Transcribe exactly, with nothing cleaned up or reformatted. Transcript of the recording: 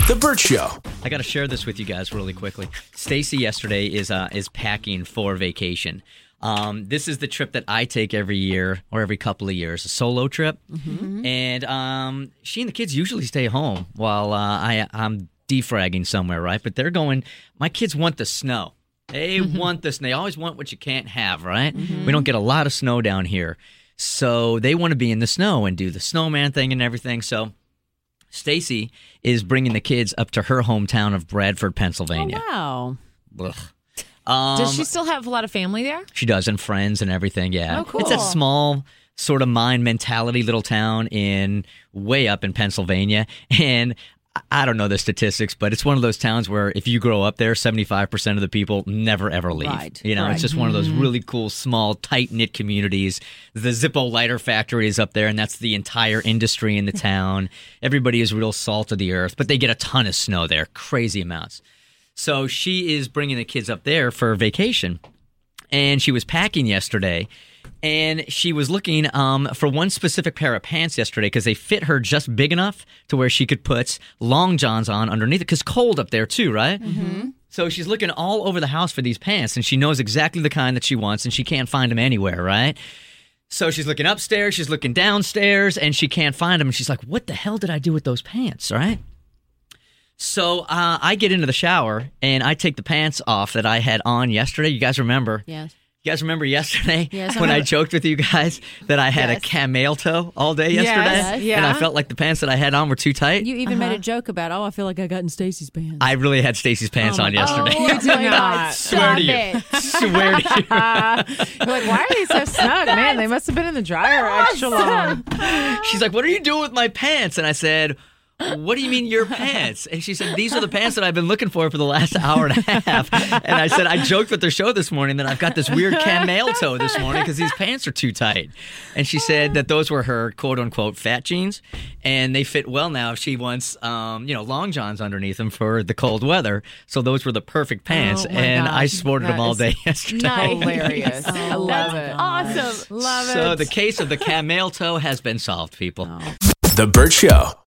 The Burt Show. I got to share this with you guys really quickly. Stacy yesterday is uh, is packing for vacation. Um, this is the trip that I take every year or every couple of years, a solo trip. Mm-hmm. And um, she and the kids usually stay home while uh, I, I'm defragging somewhere, right? But they're going, my kids want the snow. They mm-hmm. want this. And they always want what you can't have, right? Mm-hmm. We don't get a lot of snow down here. So they want to be in the snow and do the snowman thing and everything. So Stacy is bringing the kids up to her hometown of Bradford, Pennsylvania. Oh, wow. Ugh. Um, does she still have a lot of family there? She does, and friends and everything, yeah. Oh, cool. It's a small sort of mind mentality little town in way up in Pennsylvania. And I don't know the statistics, but it's one of those towns where if you grow up there, seventy-five percent of the people never, ever leave. Right. You know, right. It's just one of those really cool, small, tight-knit communities. The Zippo lighter factory is up there, and that's the entire industry in the town. Everybody is real salt of the earth, but they get a ton of snow there, crazy amounts. So she is bringing the kids up there for vacation, and she was packing yesterday, and she was looking um, for one specific pair of pants yesterday because they fit her just big enough to where she could put long johns on underneath it because cold up there too, right? Mm-hmm. So she's looking all over the house for these pants, and she knows exactly the kind that she wants, and she can't find them anywhere, right? So she's looking upstairs, she's looking downstairs, and she can't find them, and she's like, what the hell did I do with those pants, right? So uh, I get into the shower, and I take the pants off that I had on yesterday. You guys remember? Yes. You guys remember yesterday yes, when I, I joked with you guys that I had yes. a camel toe all day yesterday? Yes, yeah. And I felt like the pants that I had on were too tight? You even Uh-huh. made a joke about, oh, I feel like I got in Stacy's pants. I really had Stacy's pants Oh on my- yesterday. Oh, you did not. Swear to you. It. Swear to you. You're like, why are they so snug? Man, they must have been in the dryer extra long. She's like, what are you doing with my pants? And I said, what do you mean your pants? And she said, these are the pants that I've been looking for for the last hour and a half. And I said, I joked with the show this morning that I've got this weird camel toe this morning because these pants are too tight. And she said that those were her quote-unquote fat jeans, and they fit well now if she wants, um, you know, long johns underneath them for the cold weather. So those were the perfect pants, Oh my and gosh, I sported them that all is day yesterday. Nice. Hilarious. Oh, I love it. gosh. Awesome. Love it. So the case of the camel toe has been solved, people. Oh. The Burt Show.